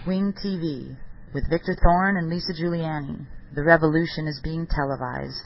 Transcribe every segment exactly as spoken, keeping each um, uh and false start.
Wing T V with Victor Thorne and Lisa Giuliani. The revolution is being televised.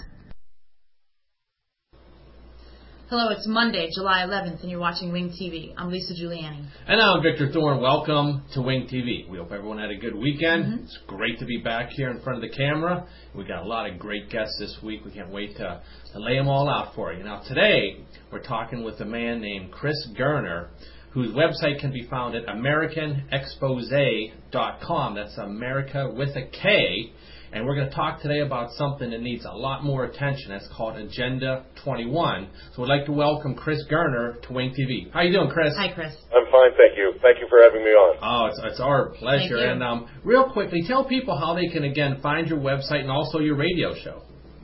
Hello, it's Monday, July eleventh, and you're watching Wing T V. I'm Lisa Giuliani. And I'm Victor Thorne. Welcome to Wing T V. We hope everyone had a good weekend. Mm-hmm. It's great to be back here in front of the camera. We got a lot of great guests this week. We can't wait to, to lay them all out for you. Now, today, we're talking with a man named Chris Gerner, whose website can be found at American Expose dot com. That's America with a K. And we're going to talk today about something that needs a lot more attention. That's called Agenda twenty-one. So we'd like to welcome Chris Gerner to Wing T V. How you doing, Chris? Hi, Chris. I'm fine, thank you. Thank you for having me on. Oh, it's, it's our pleasure. And um, real quickly, tell people how they can, again, find your website and also your radio show.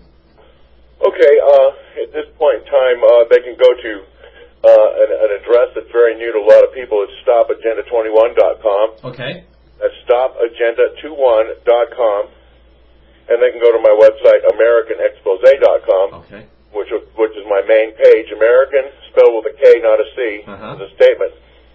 Okay, uh, at this point in time, uh, they can go to uh, an, an address that's very new to a lot of people. It's stop agenda twenty-one dot com. Okay. That's stop agenda twenty-one dot com. And they can go to my website, American Expose dot com, okay. which which is my main page. American, spelled with a K, not a C, uh-huh. is a statement.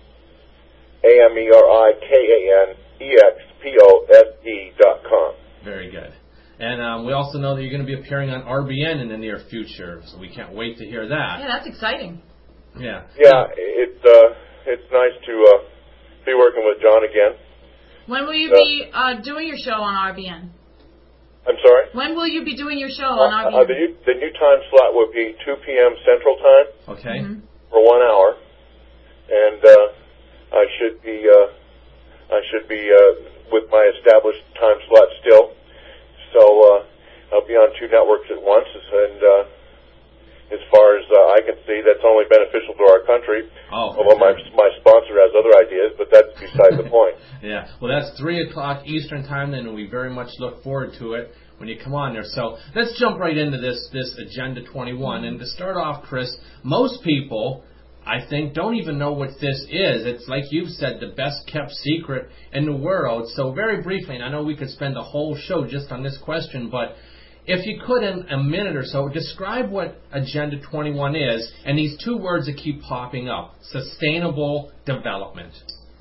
A M E R I K A N E X P O S E dot com. Very good. And um, we also know that you're going to be appearing on R B N in the near future, so we can't wait to hear that. Yeah, that's exciting. Yeah. Yeah, it's uh, it's nice to uh, be working with John again. When will you uh, be uh, doing your show on R B N? I'm sorry? When will you be doing your show on R B N? Uh, uh, the, new, the new time slot will be two p.m. Central Time. Okay. Mm-hmm. For one hour. And uh, I should be uh, I should be uh, with my established time slot still. So uh, I'll be on two networks at once. And uh, as far as uh, I can see, that's only beneficial to our country. Oh, although my, my sponsor has other ideas, but that's beside the point. Yeah, well, that's three o'clock Eastern Time, then, and we very much look forward to it when you come on there. So let's jump right into this, this Agenda twenty-one. And to start off, Chris, most people, I think, don't even know what this is. It's, like you've said, the best-kept secret in the world. So very briefly, and I know we could spend a whole show just on this question, but if you could, in a minute or so, describe what Agenda twenty-one is, and these two words that keep popping up, sustainable development.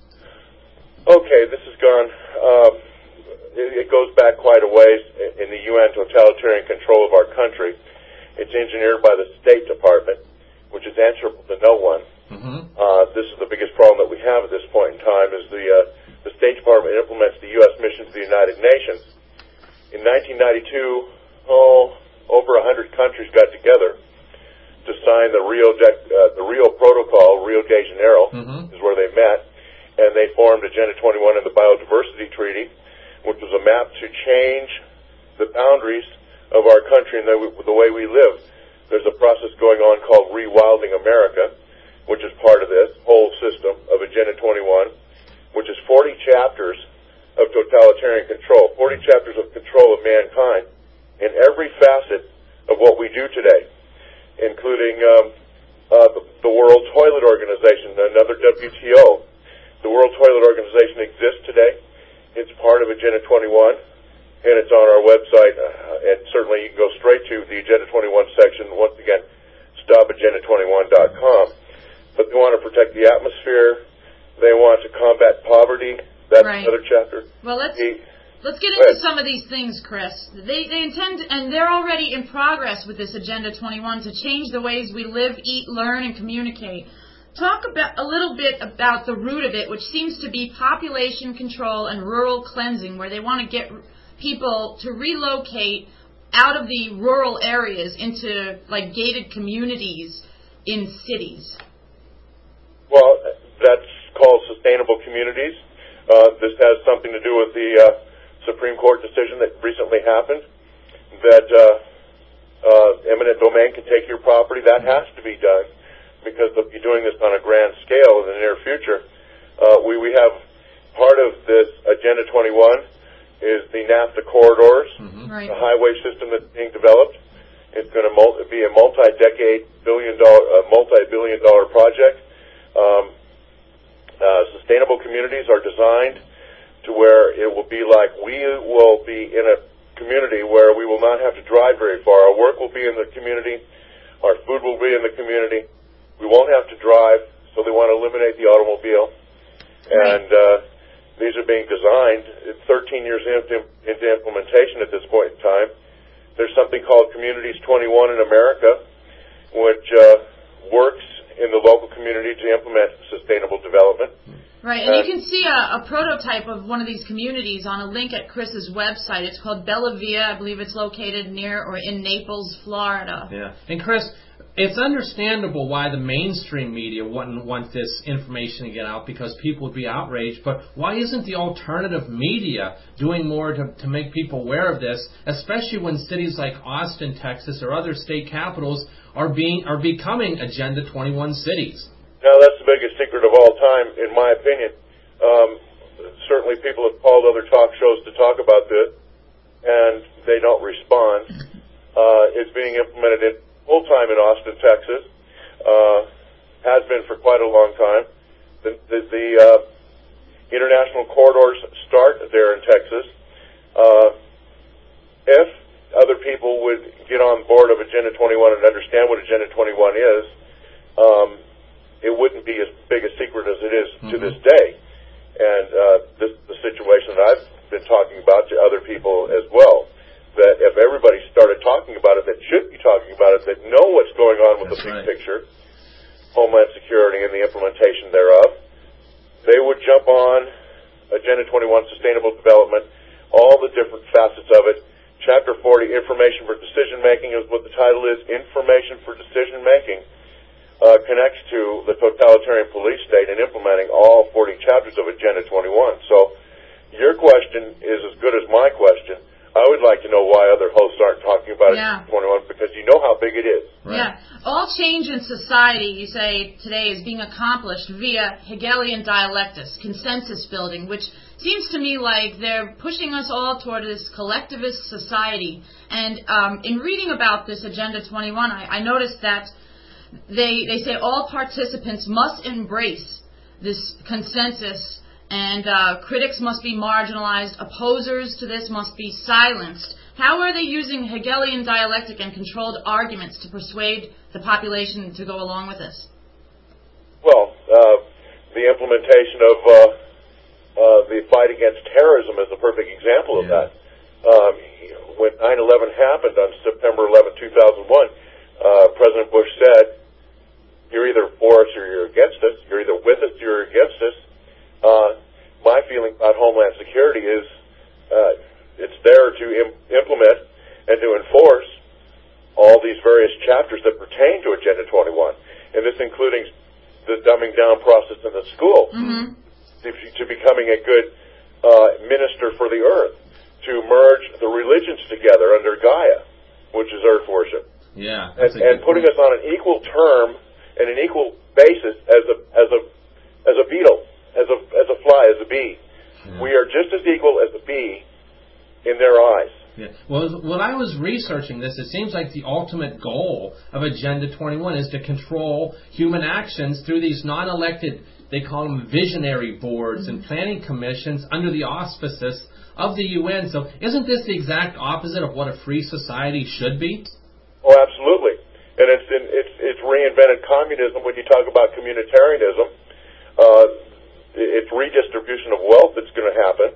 Okay, this has gone, um, it, it goes back quite a ways in the U N totalitarian control of our country. It's engineered by the State Department, which is answerable to no one. Mm-hmm. Uh, this is the biggest problem that we have at this point in time, is the, uh, the State Department implements the U S mission to the United Nations. In nineteen ninety-two, oh, over one hundred countries got together to sign the Rio, De- uh, the Rio Protocol. Rio de Janeiro mm-hmm. is where they met, and they formed Agenda twenty-one and the Biodiversity Treaty, which was a map to change the boundaries of our country and the, the way we live. There's a process going on called Rewilding America, which is part of this whole system of Agenda twenty-one, which is forty chapters of totalitarian control, forty chapters of control of mankind in every facet of what we do today, including um, uh, the, the World Toilet Organization, another W T O. The World Toilet Organization exists today. It's part of Agenda twenty-one, and it's on our website. Uh, and certainly you can go straight to the Agenda twenty-one section. Once again, stop agenda twenty-one dot com. But they want to protect the atmosphere. They want to combat poverty. That's right. Another chapter. Well, let's... The, Let's get into some of these things, Chris. They they intend, and they're already in progress with this Agenda twenty-one to change the ways we live, eat, learn, and communicate. Talk about a little bit about the root of it, which seems to be population control and rural cleansing, where they want to get people to relocate out of the rural areas into, like, gated communities in cities. Well, that's called sustainable communities. Uh, this has something to do with the Uh, Supreme Court decision that recently happened, that uh, uh, eminent domain can take your property. That has to be done because they'll be doing this on a grand scale in the near future. Uh, we, we have part of this Agenda twenty-one is the NAFTA corridors, mm-hmm. right. the highway system that's being developed. It's going to multi- be a multi-decade, billion dollar, uh, multi-billion dollar project. Um, uh, sustainable communities are designed to where it will be like we will be in a community where we will not have to drive very far. Our work will be in the community. Our food will be in the community. We won't have to drive, so they want to eliminate the automobile. And uh, These are being designed. It's thirteen years into, into implementation at this point in time. There's something called Communities twenty-one in America, which uh, works in the local community to implement sustainable development. Right, and, and you can see a, a prototype of one of these communities on a link at Chris's website. It's called Bella Via. I believe it's located near or in Naples, Florida. Yeah, and Chris, it's understandable why the mainstream media wouldn't want this information to get out, because people would be outraged. But why isn't the alternative media doing more to, to make people aware of this, especially when cities like Austin, Texas, or other state capitals are being are becoming Agenda twenty-one cities? Now, that's the biggest secret of all time, in my opinion. Um, certainly people have called other talk shows to talk about this, and they don't respond. Uh, it's being implemented in full-time in Austin, Texas. Uh, has been for quite a long time. The, the, the uh, international corridors start there in Texas. Uh, if other people would get on board of Agenda twenty-one and understand what Agenda twenty-one is, um, it wouldn't be as big a secret as it is mm-hmm. to this day. And uh, this is the situation that I've been talking about to other people as well, that if everybody started talking about it, that should be talking about it, that know what's going on with That's the big right. picture, Homeland Security and the implementation thereof, they would jump on Agenda twenty-one, Sustainable Development, all the different facets of it. Chapter forty, Information for Decision Making, is what the title is. Information for Decision Making uh, connects to the totalitarian police state and implementing all forty chapters of Agenda twenty-one. So your question is as good as my question. I would like to know why other hosts aren't talking about yeah. it twenty-one, because you know how big it is. Right. Yeah. All change in society, you say, today is being accomplished via Hegelian dialectics, consensus building, which seems to me like they're pushing us all toward this collectivist society. And um, in reading about this Agenda twenty-one, I, I noticed that they they say all participants must embrace this consensus, and uh, critics must be marginalized, opposers to this must be silenced. How are they using Hegelian dialectic and controlled arguments to persuade the population to go along with this? Well, uh, the implementation of uh, uh, the fight against terrorism is a perfect example of yeah. that. Um, when nine eleven happened on September eleventh, two thousand one, uh, President Bush said, you're either for us or you're against us. You're either with us or you're against us. Uh, my feeling about Homeland Security is uh, it's there to im- implement and to enforce all these various chapters that pertain to Agenda twenty-one, and this including the dumbing down process in the school, mm-hmm. to, to becoming a good uh, minister for the earth, to merge the religions together under Gaia, which is earth worship, yeah, and, and putting point. us on an equal term and an equal basis as a as a as a beetle. As a as a fly, as a bee. Yeah. We are just as equal as a bee in their eyes. Yeah. Well, when I was researching this, it seems like the ultimate goal of Agenda twenty-one is to control human actions through these non-elected, they call them visionary boards mm-hmm. and planning commissions under the auspices of the U N. So isn't this the exact opposite of what a free society should be? Oh, absolutely. And it's in, it's it's reinvented communism when you talk about communitarianism. Uh, It's redistribution of wealth that's going to happen.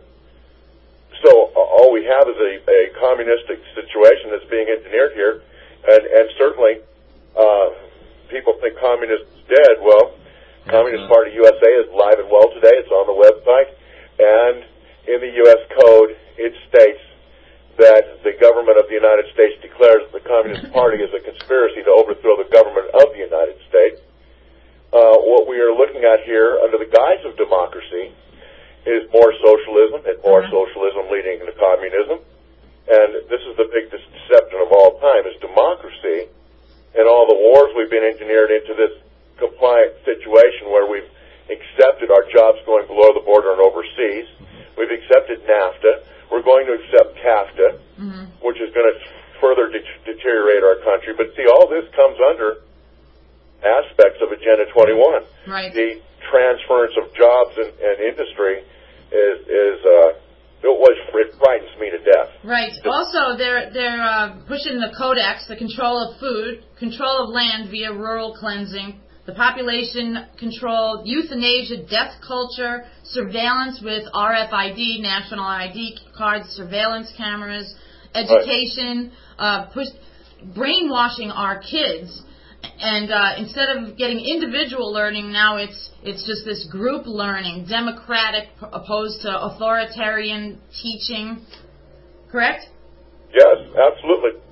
So uh, all we have is a, a communistic situation that's being engineered here, and, and certainly uh, people think communism is dead. Well, mm-hmm. Communist Party U S A is alive and well today. It's on the website, and in the U S Code, it states that the government of the United States declares the Communist Party is a conspiracy to overthrow the government of the United States. Uh, what we are looking at here under the guise of democracy is more socialism, and more mm-hmm. socialism leading to communism. And this is the big deception of all time, is democracy and all the wars we've been engineered into this compliant situation where we've accepted our jobs going below the border and overseas. Mm-hmm. We've accepted NAFTA. We're going to accept CAFTA, mm-hmm. which is going to further de- deteriorate our country. But see, all this comes under aspects of Agenda twenty-one. Right. The transference of jobs and, and industry is is uh, it was it frightens me to death. Right. Just, also, they're they're uh, pushing the Codex, the control of food, control of land via rural cleansing, the population control, euthanasia, death culture, surveillance with R F I D, national I D cards, surveillance cameras, education, uh, push, brainwashing our kids. And uh, instead of getting individual learning, now it's it's just this group learning, democratic opposed to authoritarian teaching. Correct? Yes, absolutely.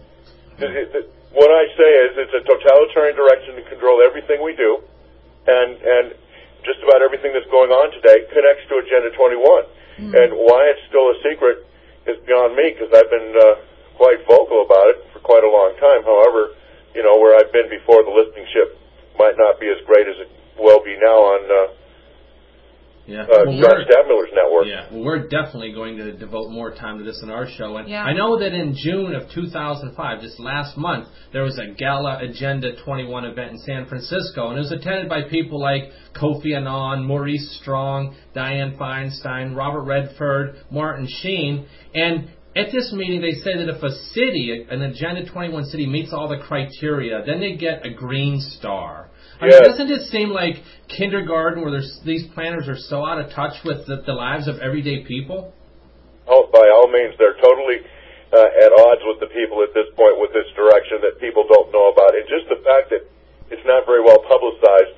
What I say is it's a totalitarian direction to control everything we do, and and just about everything that's going on today connects to Agenda twenty-one. Mm. And why it's still a secret is beyond me, because I've been uh, quite vocal about it for quite a long time. However, you know, where I've been before, the listening ship might not be as great as it will be now on uh, yeah. uh, well, John Stadtmiller's network. Yeah, well, we're definitely going to devote more time to this in our show. And yeah. I know that in June of two thousand five, just last month, there was a Gala Agenda twenty-one event in San Francisco, and it was attended by people like Kofi Annan, Maurice Strong, Dianne Feinstein, Robert Redford, Martin Sheen, and at this meeting, they say that if a city, an Agenda twenty-one city, meets all the criteria, then they get a green star. I mean, yes. Doesn't it seem like kindergarten, where there's, these planners are so out of touch with the, the lives of everyday people? Oh, by all means, they're totally uh, at odds with the people at this point with this direction that people don't know about. And just the fact that it's not very well publicized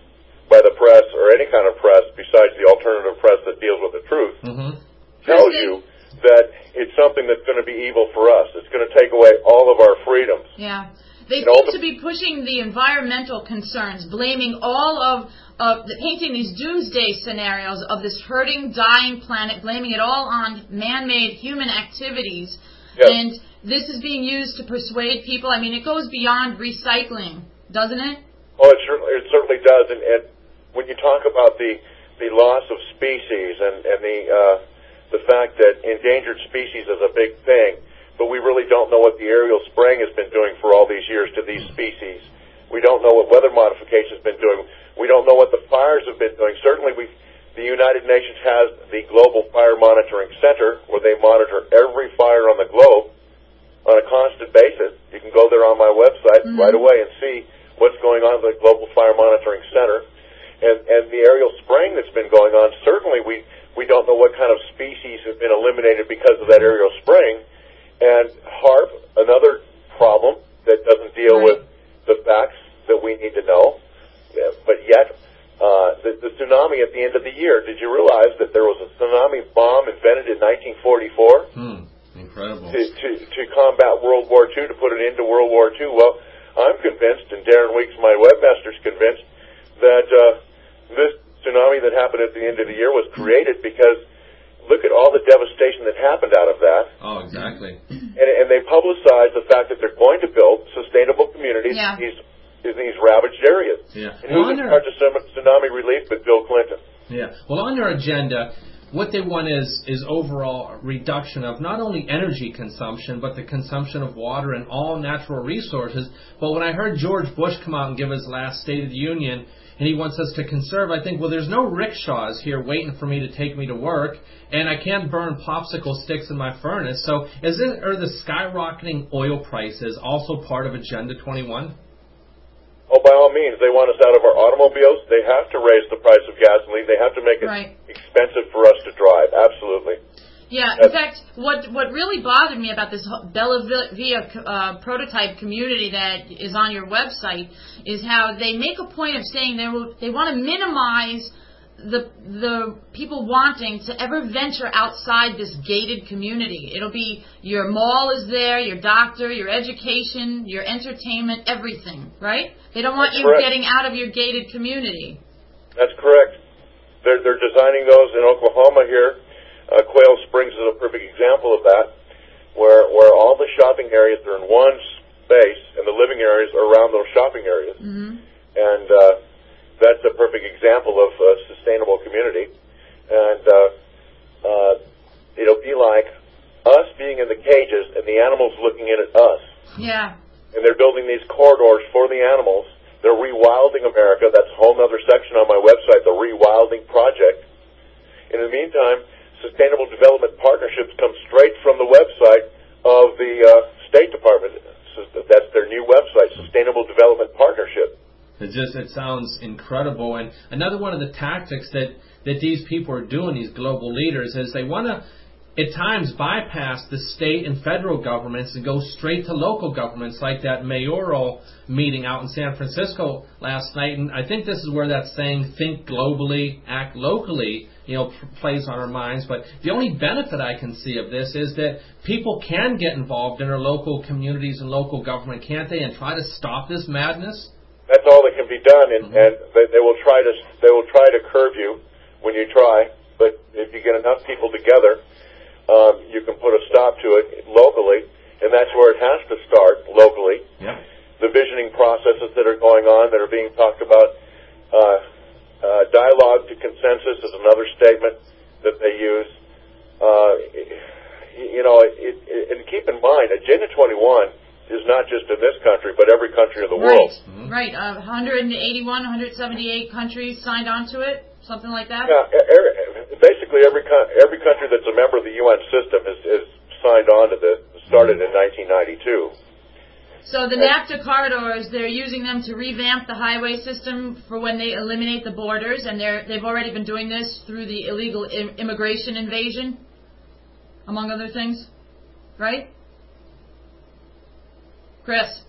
by the press or any kind of press besides the alternative press that deals with the truth mm-hmm. tells you that it's something that's going to be evil for us. It's going to take away all of our freedoms. Yeah. They you seem know, to be pushing the environmental concerns, blaming all of, of the, painting these doomsday scenarios of this hurting, dying planet, blaming it all on man-made human activities. Yes. And this is being used to persuade people. I mean, it goes beyond recycling, doesn't it? Oh, it certainly, it certainly does. And, and when you talk about the, the loss of species and, and the... Uh, the fact that endangered species is a big thing, but we really don't know what the aerial spraying has been doing for all these years to these species. We don't know what weather modification has been doing. We don't know what the fires have been doing. Certainly, we, the United Nations has the Global Fire Monitoring Center, where they monitor every fire on the globe on a constant basis. You can go there on my website mm-hmm. right away and see what's going on with the Global Fire Monitoring Center. And, and the aerial spraying that's been going on, certainly we... We don't know what kind of species have been eliminated because of that aerial spraying. And HAARP, another problem that doesn't deal right. with the facts that we need to know. But yet, uh, the, the tsunami at the end of the year, did you realize that there was a tsunami bomb invented in nineteen forty-four? Hmm, incredible. To, to, to combat World War Two, to put an end to World War Two. Well, I'm convinced, and Darren Weeks, my webmaster's convinced, that uh, this tsunami that happened at the end of the year was created because look at all the devastation that happened out of that. Oh, exactly. And, and they publicize the fact that they're going to build sustainable communities yeah. in, these, in these ravaged areas. Yeah. And Well, who's in charge of tsunami relief but Bill Clinton? Yeah. Well, on their agenda, what they want is is overall reduction of not only energy consumption, but the consumption of water and all natural resources. But when I heard George Bush come out and give his last State of the Union, and he wants us to conserve, I think, well, there's no rickshaws here waiting for me to take me to work, and I can't burn popsicle sticks in my furnace. So is it, are the skyrocketing oil prices also part of Agenda twenty-one? Oh, by all means. They want us out of our automobiles. They have to raise the price of gasoline. They have to make it right. expensive for us to drive. Absolutely. Yeah, in fact, what what really bothered me about this Bella Via uh, prototype community that is on your website is how they make a point of saying they will, they want to minimize the the people wanting to ever venture outside this gated community. It'll be your mall is there, your doctor, your education, your entertainment, everything, right? They don't want That's you correct. getting out of your gated community. That's correct. They're, they're designing those in Oklahoma here. Uh, Quail Springs is a perfect example of that, where where all the shopping areas are in one space and the living areas are around those shopping areas. Mm-hmm. And uh, that's a perfect example of a sustainable community. And uh, uh, it'll be like us being in the cages and the animals looking in at us. Yeah. And they're building these corridors for the animals. They're rewilding America. That's a whole other section on my website, the Rewilding Project. In the meantime, Sustainable Development Partnerships come straight from the website of the uh, State Department. So that's their new website, Sustainable Development Partnership. Is It just it sounds incredible. And another one of the tactics that, that these people are doing, these global leaders, is they want to at times bypass the state and federal governments and go straight to local governments, like that mayoral meeting out in San Francisco last night. And I think this is where that saying, think globally, act locally, you know, plays on our minds. But the only benefit I can see of this is that people can get involved in their local communities and local government, can't they, and try to stop this madness? That's all that can be done, and, Mm-hmm. and they, they will try to they will try to curb you when you try. But if you get enough people together, Um, you can put a stop to it locally, and that's where it has to start, locally. Yeah. The visioning processes that are going on, that are being talked about, uh, uh, dialogue to consensus is another statement that they use. Uh, you know, it, it, and keep in mind, Agenda twenty-one is not just in this country, but every country of the right. world. Mm-hmm. Right, uh, one hundred eighty-one, one hundred seventy-eight countries signed on to it, something like that? Yeah, every, basically every every country that's a member of the U N system is, is signed on to this. Started in nineteen ninety-two. So the NAFTA corridors, they're using them to revamp the highway system for when they eliminate the borders, and they're, they've already been doing this through the illegal im- immigration invasion, among other things, right? Chris?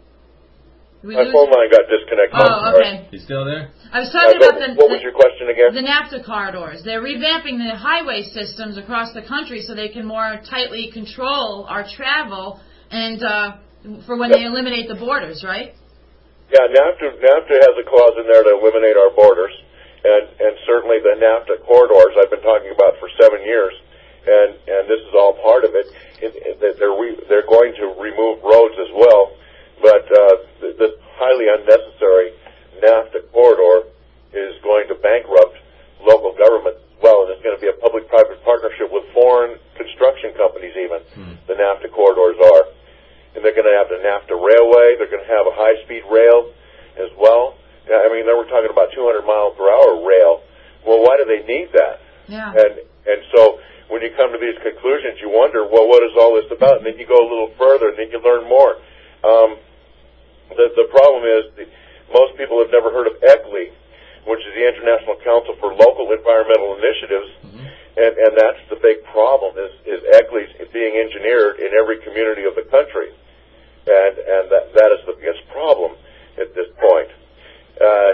Did we My lose phone you? line got disconnected. Oh, okay. You still there? I was talking Uh, about the, what was your question again? the NAFTA corridors. They're revamping the highway systems across the country so they can more tightly control our travel and uh, for when Yep. they eliminate the borders, right? Yeah, NAFTA, NAFTA has a clause in there to eliminate our borders, and, and certainly the NAFTA corridors I've been talking about for seven years, and, and this is all part of it. It, it they're, re, they're going to remove roads as well, but uh, the, the highly unnecessary NAFTA corridor is going to bankrupt local government as well, and it's going to be a public-private partnership with foreign construction companies even, hmm. the NAFTA corridors are. And they're going to have the NAFTA railway. They're going to have a high-speed rail as well. I mean, they were talking about two hundred mile per hour rail. Well, why do they need that? Yeah. And and so when you come to these conclusions, you wonder, well, what is all this about? And then you go a little further, and then you learn more. Um, the, the problem is the, most people have never heard of E C L I, which is the International Council for Local Environmental Initiatives. Mm-hmm. And, and that's the big problem, is, is E C L I being engineered in every community of the country. And, and that, that is the biggest problem at this point. Uh,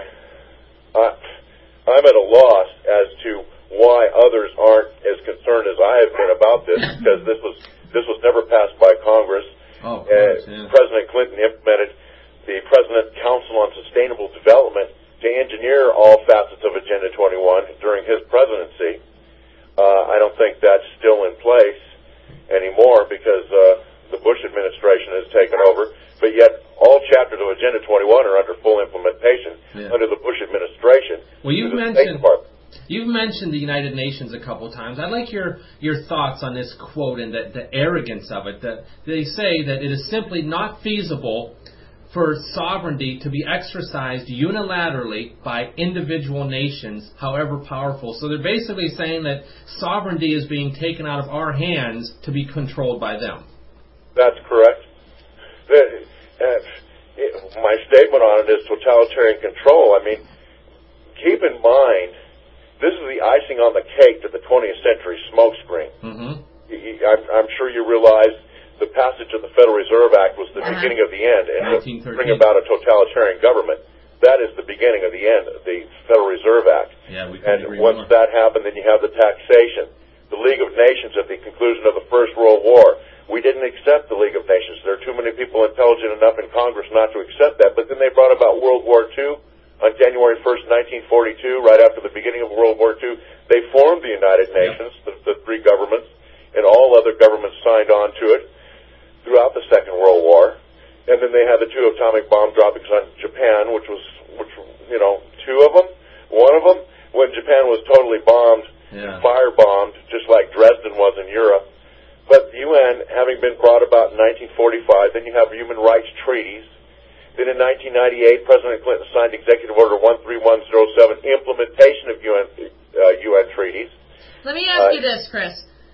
I, I'm at a loss as to why others aren't as concerned as I have been about this, because this was this was never passed by Congress. Oh, of course, uh, yeah. President Clinton implemented the President Council on Sustainable Development to engineer all facets of Agenda twenty-one during his presidency. Uh, I don't think that's still in place anymore because uh, the Bush administration has taken over, but yet all chapters of Agenda twenty-one are under full implementation yeah. under the Bush administration. Well, you've mentioned you've mentioned the United Nations a couple of times. I'd like your your thoughts on this quote and the, the arrogance of it. That they say that it is simply not feasible for sovereignty to be exercised unilaterally by individual nations, however powerful. So they're basically saying that sovereignty is being taken out of our hands to be controlled by them. That's correct. The, uh, it, my statement on it is totalitarian control. I mean, keep in mind, this is the icing on the cake to the twentieth century smokescreen. Mm-hmm. I'm, I'm sure you realize the passage of the Federal Reserve Act was the uh-huh. beginning of the end, and to bring about a totalitarian government. That is the beginning of the end of the Federal Reserve Act. Yeah, we and agree once more. that happened, then you have the taxation. The League of Nations at the conclusion of the First World War. We didn't accept the League of Nations. There are too many people intelligent enough in Congress not to accept that. But then they brought about World War Two on January first, nineteen forty-two, right after the beginning of World War Two. They formed the United Nations, yeah. the, the three governments, and all other governments signed on to it throughout the Second World War. And then they had the two atomic bomb droppings on Japan, which was, which you know, two of them, one of them, when Japan was totally bombed, yeah. firebombed, just like Dresden was in Europe. But the U N, having been brought about in nineteen forty-five, then you have human rights treaties. Then in nineteen ninety-eight, President Clinton signed Executive Order one three one zero seven, implementation of U N, uh, U N treaties. Let me ask uh, you this, Chris.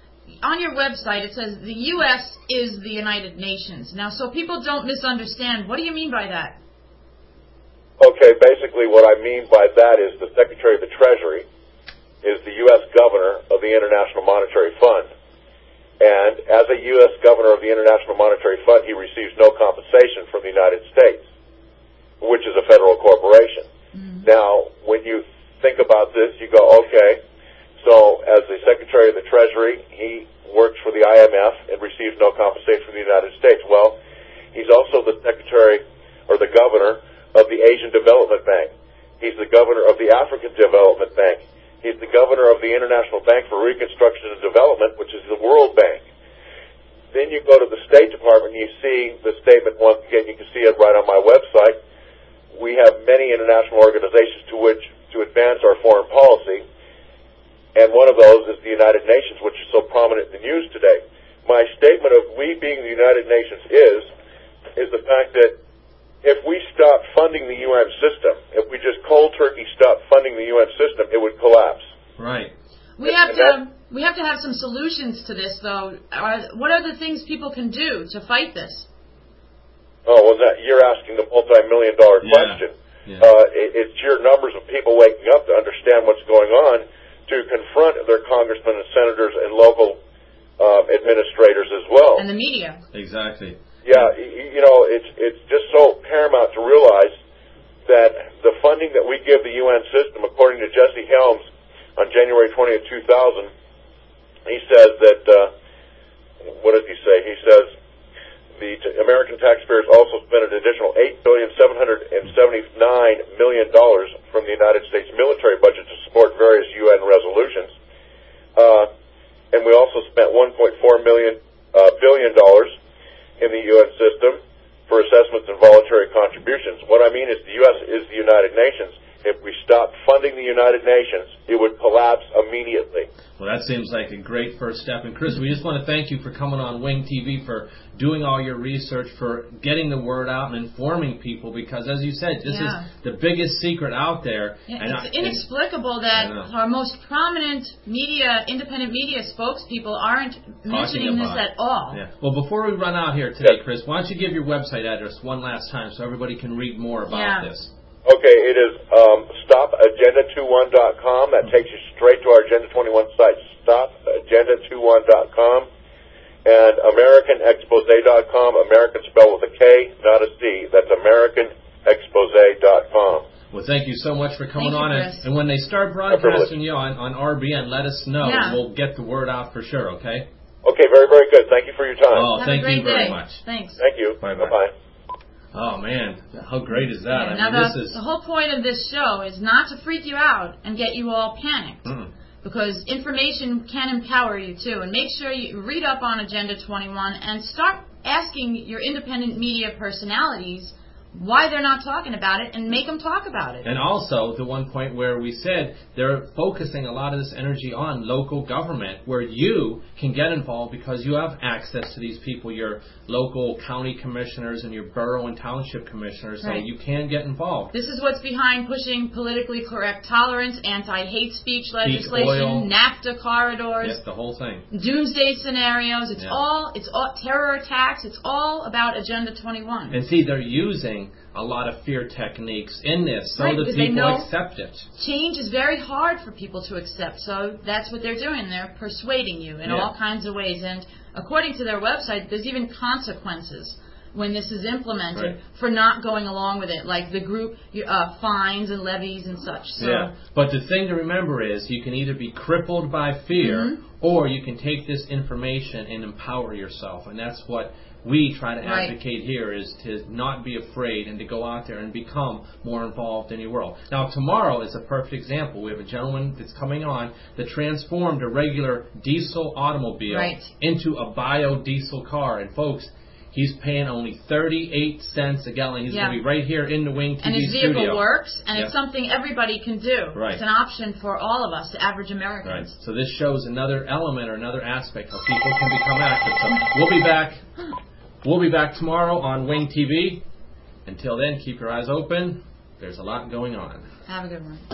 On your website, it says the U S is the United Nations. Now, so people don't misunderstand, what do you mean by that? Okay, basically what I mean by that is the Secretary of the Treasury is the U S Governor of the International Monetary Fund. And as a U S Governor of the International Monetary Fund, he receives no compensation from the United States, which is a federal corporation. Mm-hmm. Now, when you think about this, you go, okay, so as the Secretary of the Treasury, he works for the I M F and receives no compensation from the United States. Well, he's also the Secretary or the Governor of the Asian Development Bank. He's the Governor of the African Development Bank. He's the Governor of the International Bank for Reconstruction and Development, which is the World Bank. Then you go to the State Department and you see the statement, once again, you can see it right on my website. We have many international organizations to which to advance our foreign policy, and one of those is the United Nations, which is so prominent in the news today. My statement of we being the United Nations is, is the fact that if we stop funding the U N system, if we just cold turkey stop funding the U N system, it would collapse. Right. We have to we have to have some solutions to this, though. Are, what are the things people can do to fight this? Oh, well, that, you're asking the multi-million dollar yeah. question. Yeah. Uh, it, it's sheer numbers of people waking up to understand what's going on, to confront their congressmen and senators and local uh, administrators as well. And the media. Exactly. Yeah, you know, it's it's just so paramount to realize that the funding that we give the U N system, according to Jesse Helms on January twentieth, two thousand, he says that, uh, what does he say? He says the t- American taxpayers also spent an additional eight billion seven hundred seventy-nine million dollars from the United States military budget to support various U N resolutions. Uh, and we also spent one point four million uh, billion dollars in the U N system for assessments and voluntary contributions. What I mean is the U S is the United Nations. If we stopped funding the United Nations, it would collapse immediately. Well, that seems like a great first step. And, Chris, we just want to thank you for coming on Wing T V, for doing all your research, for getting the word out and informing people, because, as you said, this yeah. is the biggest secret out there. Yeah, and it's I, inexplicable that our most prominent media, independent media spokespeople aren't mentioning this at all. Yeah. Well, before we run out here today, yes. Chris, why don't you give your website address one last time so everybody can read more about yeah. this? Okay, it is um, stop agenda twenty-one dot com. That takes you straight to our Agenda twenty-one site, stop agenda twenty-one dot com. And American Expose dot com, American spelled with a K, not a C. That's American Expose dot com. Well, thank you so much for coming thank on. You, and, and when they start broadcasting you on, on R B N, let us know. Yeah. We'll get the word out for sure, okay? Okay, very, very good. Thank you for your time. Oh, Have thank a great you very day. much. Thanks. Thank you. Bye-bye. Bye-bye. Oh, man. How great is that? Yeah, I now mean, the, this is... the whole point of this show is not to freak you out and get you all panicked. Mm. Because information can empower you, too. And make sure you read up on Agenda twenty-one and start asking your independent media personalities why they're not talking about it, and make them talk about it. And also, the one point where we said they're focusing a lot of this energy on local government, where you can get involved because you have access to these people, your local county commissioners and your borough and township commissioners, so right. you can get involved. This is what's behind pushing politically correct tolerance, anti-hate speech legislation, oil. NAFTA corridors, Yes, the whole thing. doomsday scenarios. It's yeah. all, it's all terror attacks. It's all about Agenda twenty-one. And see, they're using a lot of fear techniques in this so right, that people accept it. Change is very hard for people to accept, so that's what they're doing. They're persuading you in yeah. all kinds of ways. And according to their website, there's even consequences when this is implemented right. for not going along with it, like the group uh, fines and levies and such. So, yeah, but the thing to remember is you can either be crippled by fear mm-hmm. or you can take this information and empower yourself, and that's what we try to right. advocate here, is to not be afraid and to go out there and become more involved in your world. Now, tomorrow is a perfect example. We have a gentleman that's coming on that transformed a regular diesel automobile right. into a biodiesel car. And, folks, he's paying only thirty-eight cents a gallon. He's yeah. going to be right here in the Wing T V studio. And his vehicle studio. works, and yep. it's something everybody can do. Right. It's an option for all of us, the average Americans. Right. So this shows another element or another aspect how people can become active. So we'll be back. We'll be back tomorrow on Wing T V. Until then, keep your eyes open. There's a lot going on. Have a good one.